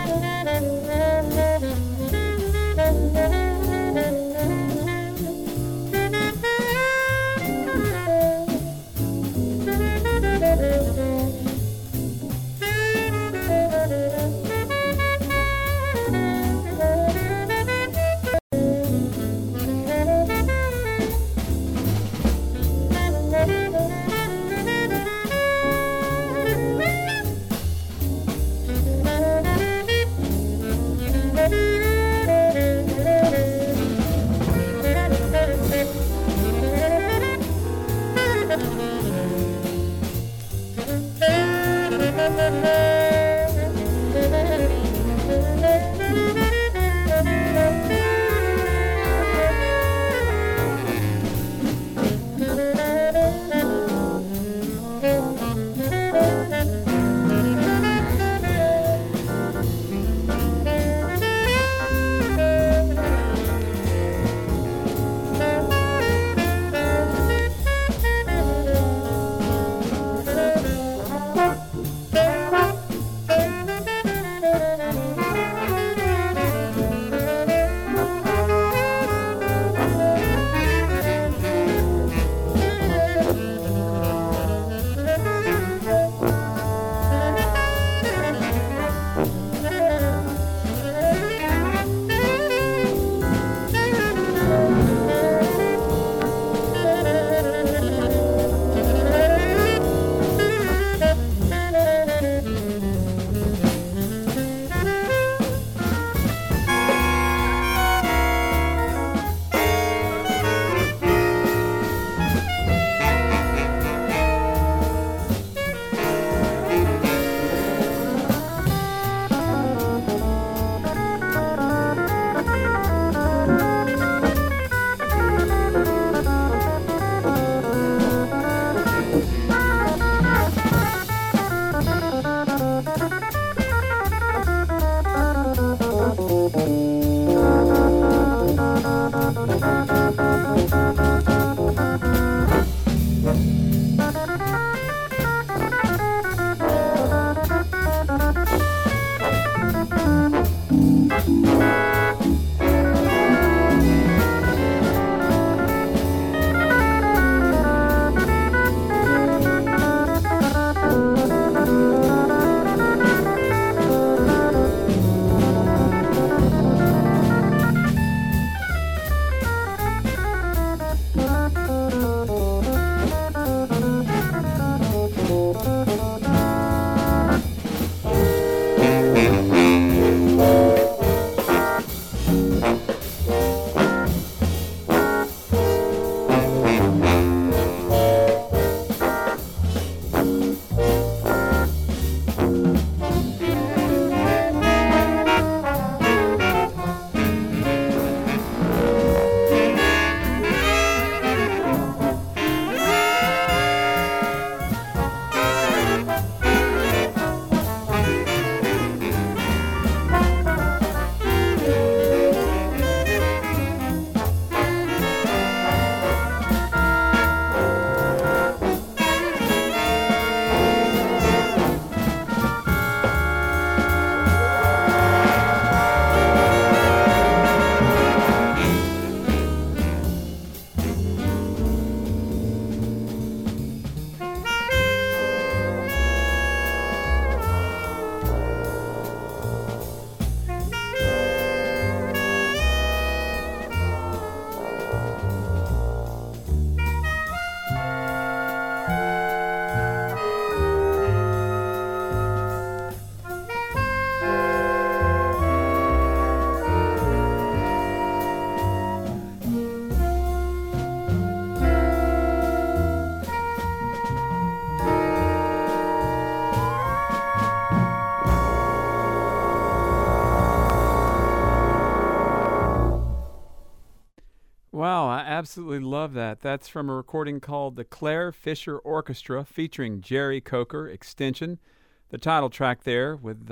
Wow, I absolutely love that. That's from a recording called The Claire Fisher Orchestra featuring Jerry Coker Extension. The title track there with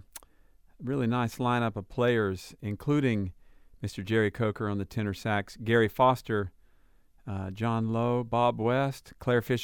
really nice lineup of players, including Mr. Jerry Coker on the tenor sax, Gary Foster, John Lowe, Bob West, Claire Fisher on the organ there, Bud Shank on the flute,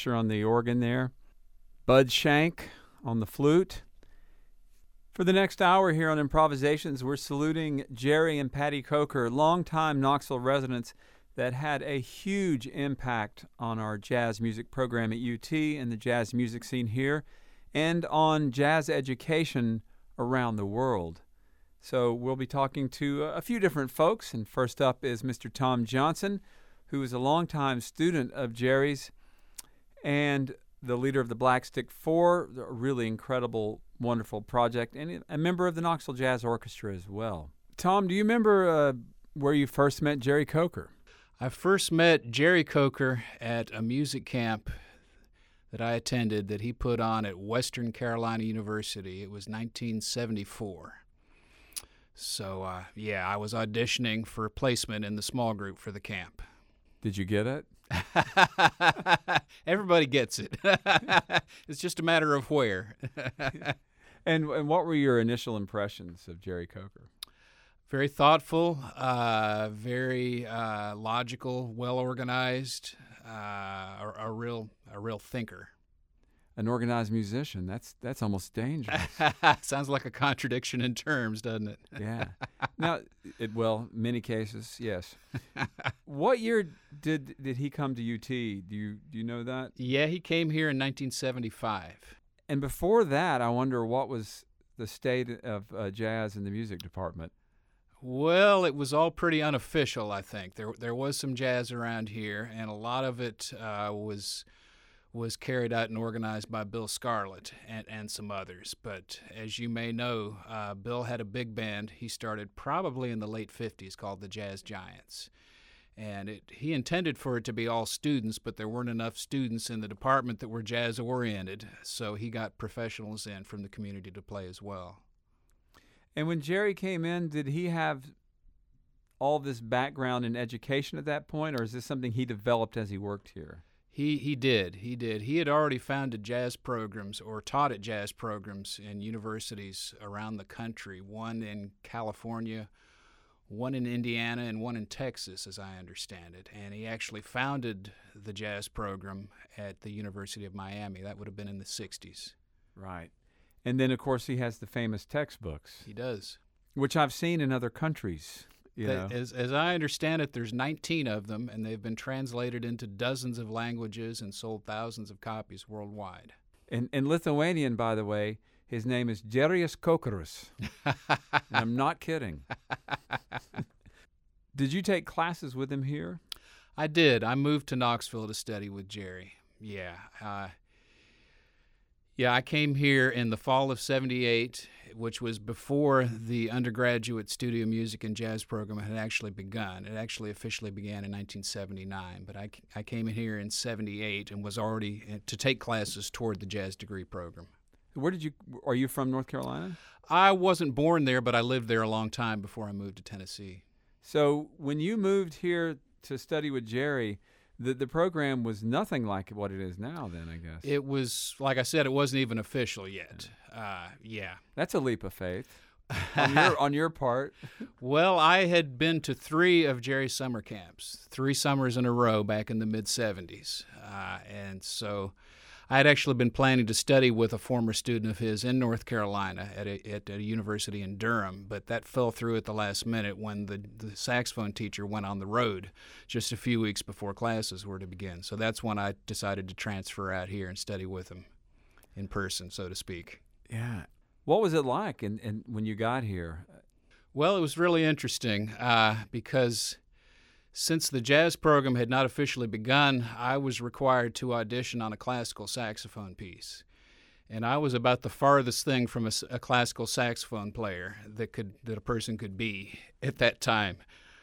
For the next hour here on Improvisations, we're saluting Jerry and Patty Coker, longtime Knoxville residents that had a huge impact on our jazz music program at UT and the jazz music scene here, and on jazz education around the world. So we'll be talking to a few different folks, and first up is Mr. Tom Johnson, who is a longtime student of Jerry's and the leader of the Black Stick Four, a really incredible, wonderful project, and a member of the Knoxville Jazz Orchestra as well. Tom, do you remember where you first met Jerry Coker? I first met Jerry Coker at a music camp that I attended that he put on at Western Carolina University. It was 1974. So, I was auditioning for placement in the small group for the camp. Did you get it? Everybody gets it. It's just a matter of where. And what were your initial impressions of Jerry Coker? Very thoughtful, very logical, well organized, a real thinker. An organized musician. That's almost dangerous. Sounds like a contradiction in terms, doesn't it? Yeah. Now, many cases, yes. What year did he come to UT? Do you know that? Yeah, he came here in 1975. And before that, I wonder what was the state of jazz in the music department? Well, it was all pretty unofficial, I think. There was some jazz around here, and a lot of it was carried out and organized by Bill Scarlett and some others. But as you may know, Bill had a big band he started probably in the late 50s called the Jazz Giants. And he intended for it to be all students, but there weren't enough students in the department that were jazz-oriented, so he got professionals in from the community to play as well. And when Jerry came in, did he have all this background in education at that point, or is this something he developed as he worked here? He did. He had already founded jazz programs or taught at jazz programs in universities around the country, one in California, one in Indiana, and one in Texas, as I understand it. And he actually founded the jazz program at the University of Miami. That would have been in the 60s. Right. And then, of course, he has the famous textbooks. He does. Which I've seen in other countries. As I understand it, there's 19 of them, and they've been translated into dozens of languages and sold thousands of copies worldwide. In Lithuanian, by the way, his name is Jerry's Kokeris. I'm not kidding. Did you take classes with him here? I did. I moved to Knoxville to study with Jerry. Yeah. I came here in the fall of '78, which was before the undergraduate studio music and jazz program had actually begun. It actually officially began in 1979, but I came in here in '78 and was already to take classes toward the jazz degree program. Are you from North Carolina? I wasn't born there, but I lived there a long time before I moved to Tennessee. So when you moved here to study with Jerry, the program was nothing like what it is now then, I guess. It was, like I said, it wasn't even official yet. Yeah. That's a leap of faith on your part. Well, I had been to 3 of Jerry's summer camps, 3 summers in a row back in the mid-'70s. And so I had actually been planning to study with a former student of his in North Carolina at a university in Durham, but that fell through at the last minute when the saxophone teacher went on the road just a few weeks before classes were to begin. So that's when I decided to transfer out here and study with him in person, so to speak. Yeah. What was it like when you got here? Well, it was really interesting because since the jazz program had not officially begun, I was required to audition on a classical saxophone piece. And I was about the farthest thing from a classical saxophone player that a person could be at that time.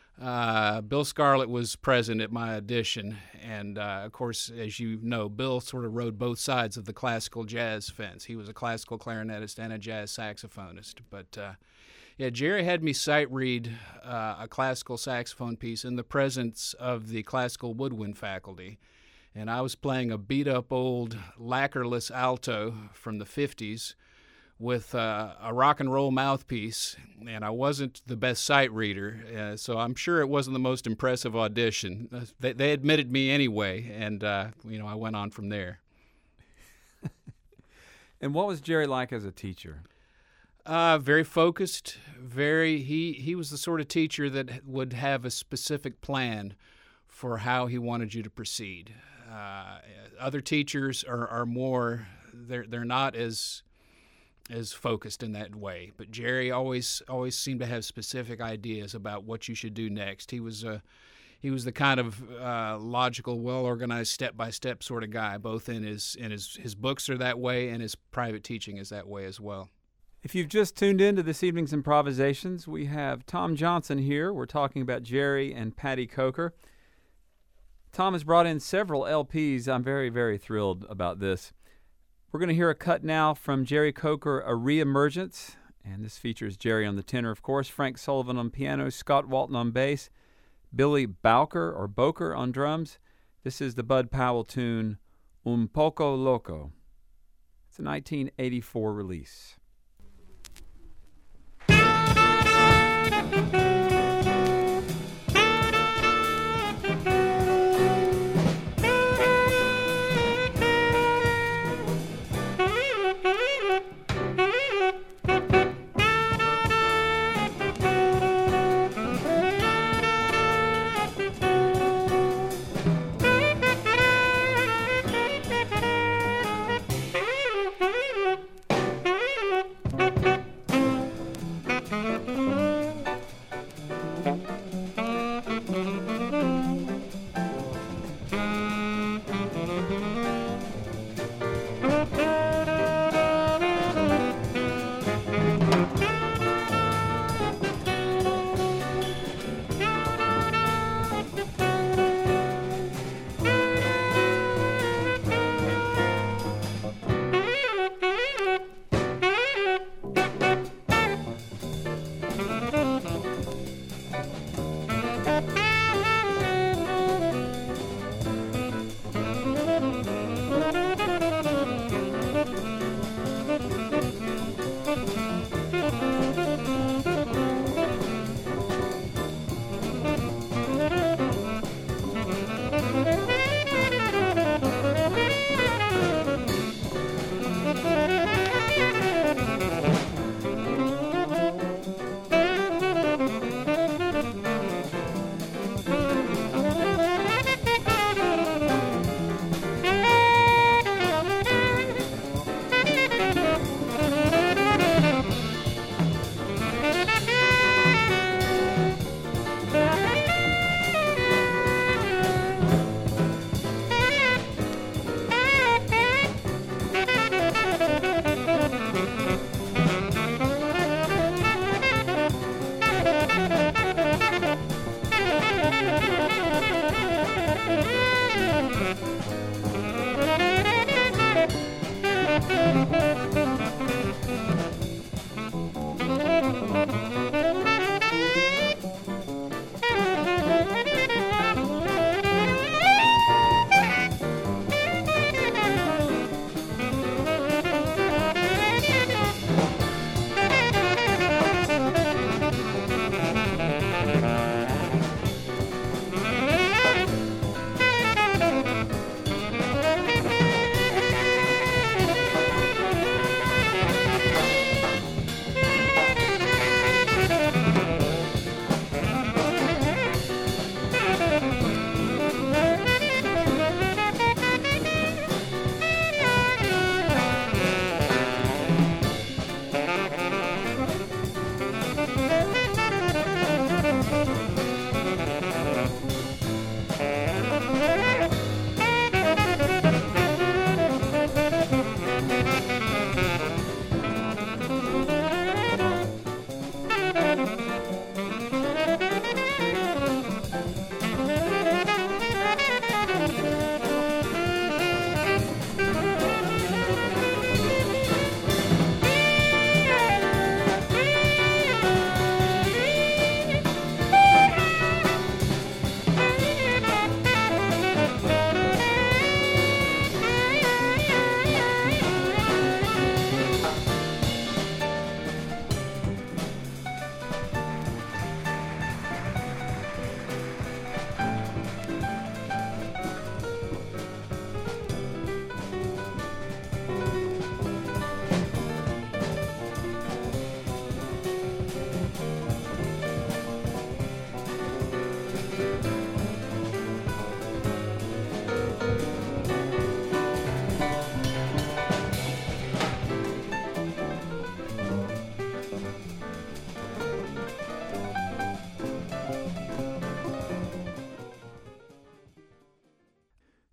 Bill Scarlett was present at my audition, and of course, as you know, Bill sort of rode both sides of the classical jazz fence. He was a classical clarinetist and a jazz saxophonist, but Jerry had me sight read a classical saxophone piece in the presence of the classical woodwind faculty, and I was playing a beat-up old lacquerless alto from the 50s with a rock and roll mouthpiece, and I wasn't the best sight reader, so I'm sure it wasn't the most impressive audition. They admitted me anyway, and I went on from there. And what was Jerry like as a teacher? Very focused. He was the sort of teacher that would have a specific plan for how he wanted you to proceed. Other teachers are more, they're not as focused in that way. But Jerry always seemed to have specific ideas about what you should do next. He was the kind of logical, well-organized, step-by-step sort of guy. Both in his books are that way, and his private teaching is that way as well. If you've just tuned in to this evening's improvisations, we have Tom Johnson here. We're talking about Jerry and Patty Coker. Tom has brought in several LPs. I'm very, very thrilled about this. We're going to hear a cut now from Jerry Coker, A Reemergence, and this features Jerry on the tenor, of course, Frank Sullivan on piano, Scott Walton on bass, Billy Bowker or Boker on drums. This is the Bud Powell tune, Un Poco Loco. It's a 1984 release.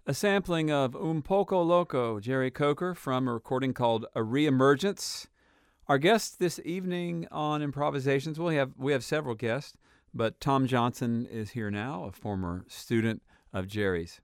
A sampling of Un Poco Loco, Jerry Coker, from a recording called A Reemergence. Our guest this evening on Improvisations, we have several guests, but Tom Johnson is here now, a former student of Jerry's.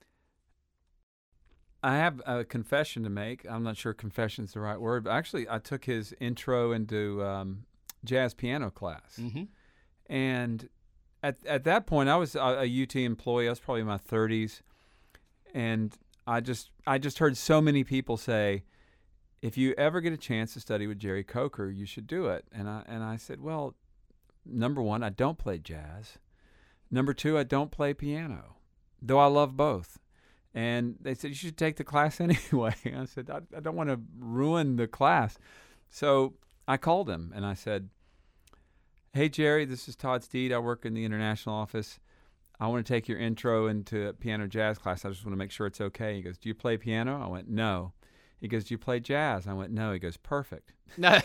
I have a confession to make. I'm not sure confession is the right word, but actually I took his intro into jazz piano class. Mm-hmm. And at that point, I was a UT employee. I was probably in my 30s. And I just heard so many people say, if you ever get a chance to study with Jerry Coker, you should do it. And I said, well, number one, I don't play jazz. Number two, I don't play piano, though I love both. And they said, you should take the class anyway. And I said, I don't want to ruin the class. So I called him and I said, hey, Jerry, this is Todd Steed. I work in the international office. I want to take your intro into piano jazz class. I just want to make sure it's okay. He goes, do you play piano? I went, no. He goes, do you play jazz? I went, no. He goes, perfect. No.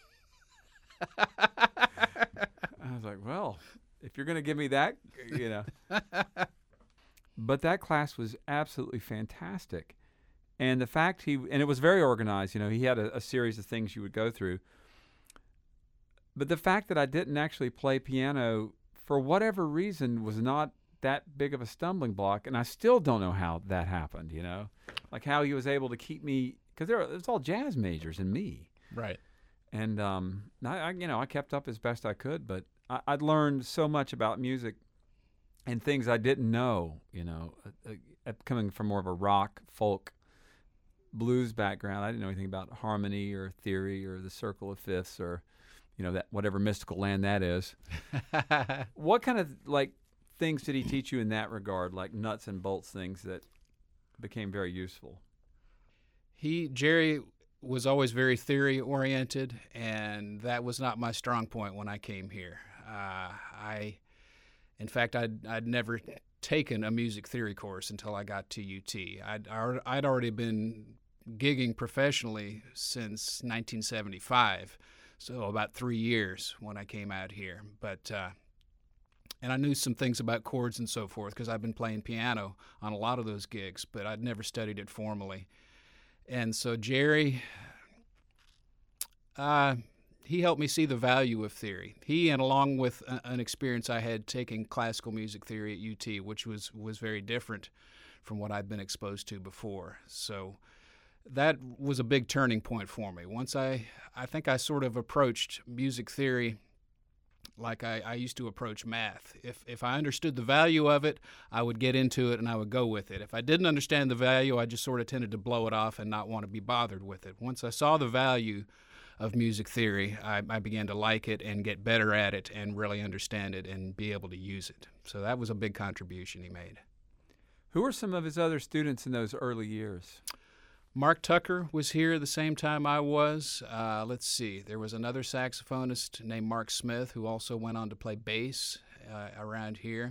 I was like, well, if you're going to give me that, you know. But that class was absolutely fantastic. And the fact and it was very organized. You know, he had a series of things you would go through. But the fact that I didn't actually play piano, for whatever reason, was not that big of a stumbling block, and I still don't know how that happened, you know? Like how he was able to keep me, because it's all jazz majors and me. Right. And, I kept up as best I could, but I'd learned so much about music and things I didn't know, you know, coming from more of a rock, folk, blues background. I didn't know anything about harmony or theory or the circle of fifths or, you know, that whatever mystical land that is. What kind of, things did he teach you in that regard, like nuts and bolts things that became very useful? Jerry was always very theory oriented, and that was not my strong point when I came here. In fact, I'd never taken a music theory course until I got to UT. I'd already been gigging professionally since 1975, so about 3 years when I came out here. But and I knew some things about chords and so forth because I've been playing piano on a lot of those gigs, but I'd never studied it formally. And so Jerry, he helped me see the value of theory. He, and along with an experience I had taking classical music theory at UT, which was very different from what I'd been exposed to before. So that was a big turning point for me. Once I think I sort of approached music theory like I used to approach math. If I understood the value of it, I would get into it and I would go with it. If I didn't understand the value, I just sort of tended to blow it off and not want to be bothered with it. Once I saw the value of music theory, I began to like it and get better at it and really understand it and be able to use it. So that was a big contribution he made. Who were some of his other students in those early years? Mark Tucker was here the same time I was. Let's see. There was another saxophonist named Mark Smith who also went on to play bass around here.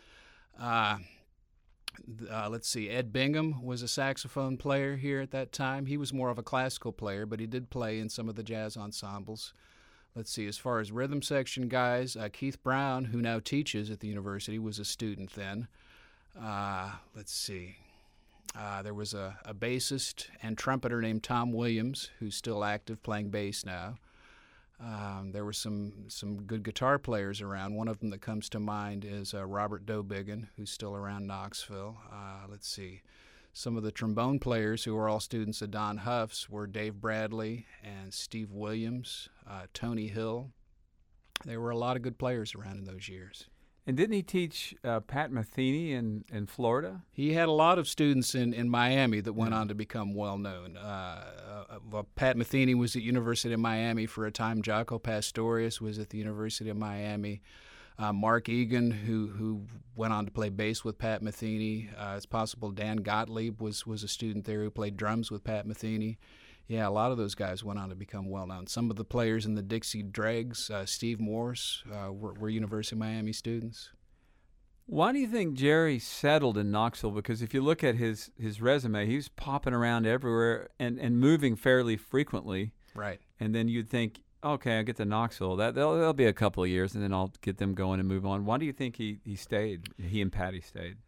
Let's see. Ed Bingham was a saxophone player here at that time. He was more of a classical player, but he did play in some of the jazz ensembles. Let's see. As far as rhythm section guys, Keith Brown, who now teaches at the university, was a student then. Let's see. There was a bassist and trumpeter named Tom Williams, who's still active playing bass now. There were some good guitar players around. One of them that comes to mind is Robert Dobiggin, who's still around Knoxville. Let's see. Some of the trombone players who were all students of Don Huff's were Dave Bradley and Steve Williams, Tony Hill. There were a lot of good players around in those years. And didn't he teach Pat Metheny in Florida? He had a lot of students in Miami that went on to become well-known. Pat Metheny was at University of Miami for a time. Jaco Pastorius was at the University of Miami. Mark Egan, who went on to play bass with Pat Metheny. It's possible Dan Gottlieb was a student there who played drums with Pat Metheny. Yeah, a lot of those guys went on to become well-known. Some of the players in the Dixie Dregs, Steve Morse, were University of Miami students. Why do you think Jerry settled in Knoxville? Because if you look at his resume, he was popping around everywhere and moving fairly frequently. Right. And then you'd think, okay, I'll get to Knoxville. That'll be a couple of years, and then I'll get them going and move on. Why do you think he stayed? He and Patty stayed.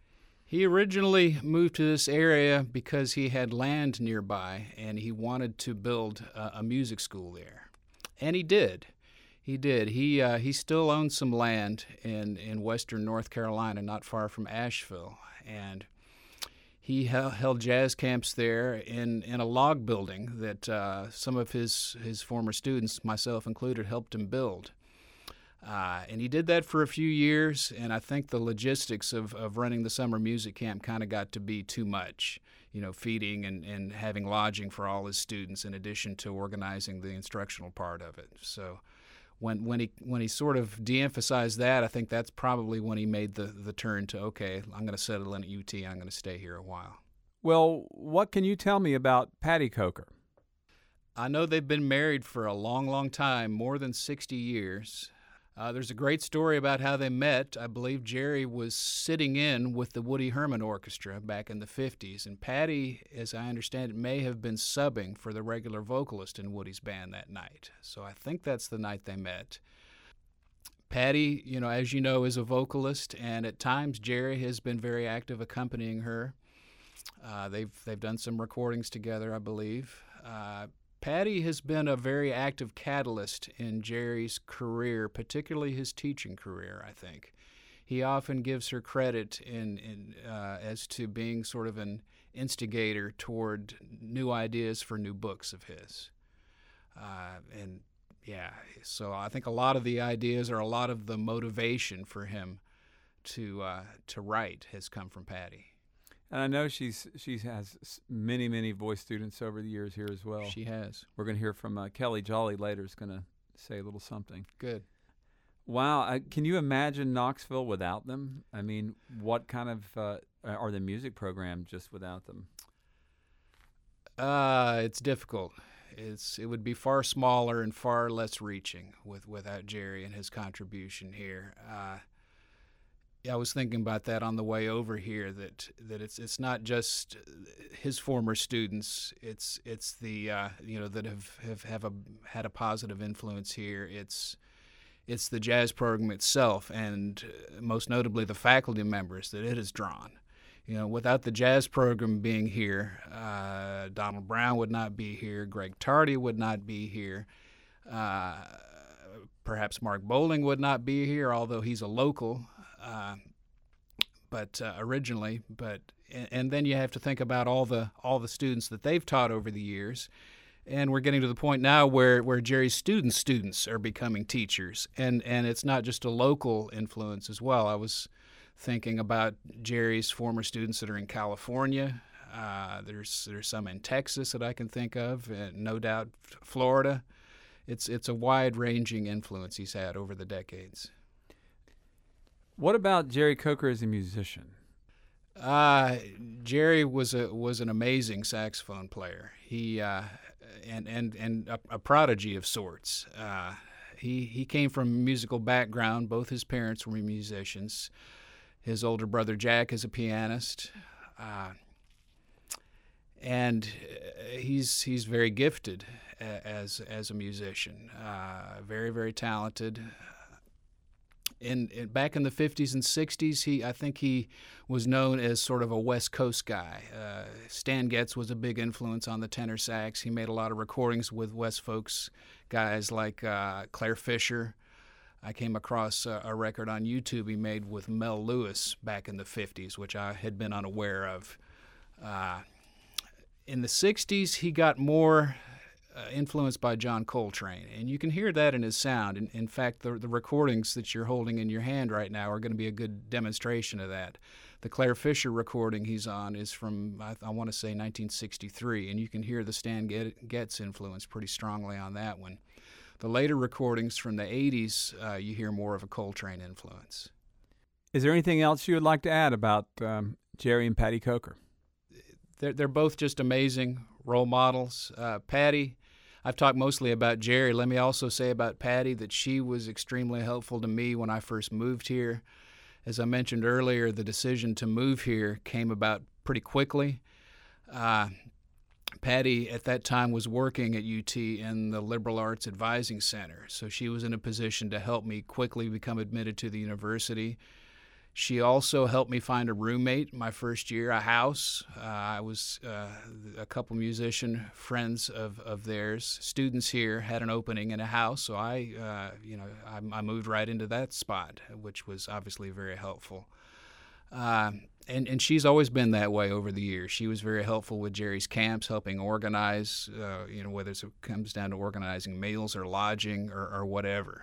He originally moved to this area because he had land nearby and he wanted to build a music school there. And he did. He did. He still owns some land in western North Carolina, not far from Asheville. And he held jazz camps there in a log building that some of his former students, myself included, helped him build. And he did that for a few years, and I think the logistics of running the summer music camp kind of got to be too much, feeding and having lodging for all his students in addition to organizing the instructional part of it. So when he sort of de-emphasized that, I think that's probably when he made the turn to, okay, I'm going to settle in at UT and I'm going to stay here a while. Well, what can you tell me about Patty Coker? I know they've been married for a long, long time, more than 60 years. There's a great story about how they met. I believe Jerry was sitting in with the Woody Herman Orchestra back in the 50s, and Patty, as I understand it, may have been subbing for the regular vocalist in Woody's band that night. So I think that's the night they met. Patty, as you know, is a vocalist, and at times Jerry has been very active accompanying her. They've done some recordings together, I believe. Patty has been a very active catalyst in Jerry's career, particularly his teaching career, I think. He often gives her credit as to being sort of an instigator toward new ideas for new books of his. So I think a lot of the ideas or a lot of the motivation for him to write has come from Patty. And I know she has many voice students over the years here as well. She has. We're going to hear from Kelly Jolly later. Is going to say a little something. Good. Wow. Can you imagine Knoxville without them? I mean, what kind of are the music program just without them? It's difficult. It would be far smaller and far less reaching without Jerry and his contribution here. I was thinking about that on the way over here. That it's not just his former students. It's the that have had a positive influence here. It's the jazz program itself, and most notably the faculty members that it has drawn. Without the jazz program being here, Donald Brown would not be here. Greg Tardy would not be here. Perhaps Mark Bowling would not be here, although he's a local. Originally, and then you have to think about all the students that they've taught over the years, and we're getting to the point now where Jerry's students are becoming teachers, and it's not just a local influence as well. I was thinking about Jerry's former students that are in California. There's some in Texas that I can think of, and no doubt Florida. It's a wide-ranging influence he's had over the decades. What about Jerry Coker as a musician? Jerry was an amazing saxophone player. He and a prodigy of sorts. He came from a musical background. Both his parents were musicians. His older brother Jack is a pianist, and he's very gifted as a musician. Very, very talented. Back in the 50s and 60s, I think he was known as sort of a West Coast guy. Stan Getz was a big influence on the tenor sax. He made a lot of recordings with West Folks guys like Claire Fisher. I came across a record on YouTube he made with Mel Lewis back in the 50s, which I had been unaware of. In the 60s, he got more influenced by John Coltrane, and you can hear that in his sound. In fact, the recordings that you're holding in your hand right now are going to be a good demonstration of that. The Claire Fisher recording he's on is from, I want to say, 1963, and you can hear the Stan Getz influence pretty strongly on that one. The later recordings from the 80s, you hear more of a Coltrane influence. Is there anything else you would like to add about Jerry and Patty Coker? They're both just amazing role models. Patty, I've talked mostly about Jerry. Let me also say about Patty that she was extremely helpful to me when I first moved here. As I mentioned earlier, the decision to move here came about pretty quickly. Patty, at that time, was working at UT in the Liberal Arts Advising Center, so she was in a position to help me quickly become admitted to the university. She also helped me find a roommate my first year, a house. I was a couple musician friends of theirs, students here, had an opening in a house, so I moved right into that spot, which was obviously very helpful. And she's always been that way over the years. She was very helpful with Jerry's camps, helping organize, whether it comes down to organizing meals or lodging or whatever.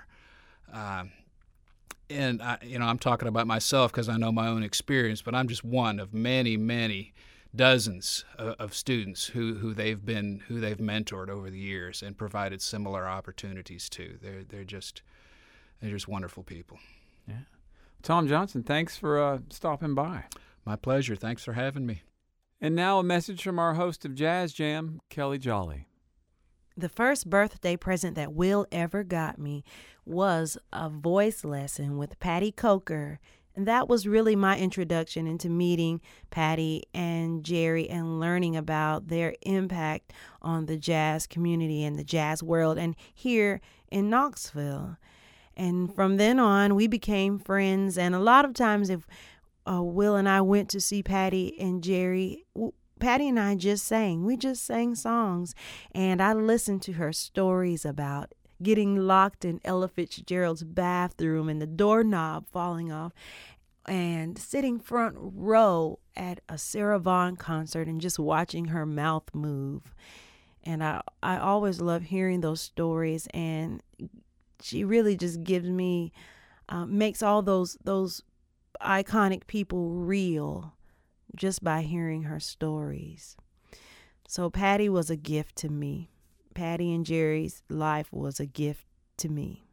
And I'm talking about myself because I know my own experience, but I'm just one of many, many dozens of students who they've mentored over the years and provided similar opportunities to. They're just wonderful people. Yeah. Tom Johnson, thanks for stopping by. My pleasure. Thanks for having me. And now a message from our host of Jazz Jam, Kelly Jolly. The first birthday present that Will ever got me was a voice lesson with Patty Coker. And that was really my introduction into meeting Patty and Jerry and learning about their impact on the jazz community and the jazz world and here in Knoxville. And from then on, we became friends. And a lot of times if Will and I went to see Patty and Jerry, Patty and I just sang. We just sang songs. And I listened to her stories about getting locked in Ella Fitzgerald's bathroom and the doorknob falling off and sitting front row at a Sarah Vaughan concert and just watching her mouth move. And I always love hearing those stories. And she really just gives me, makes all those iconic people real just by hearing her stories. So Patty was a gift to me. Patty and Jerry's life was a gift to me.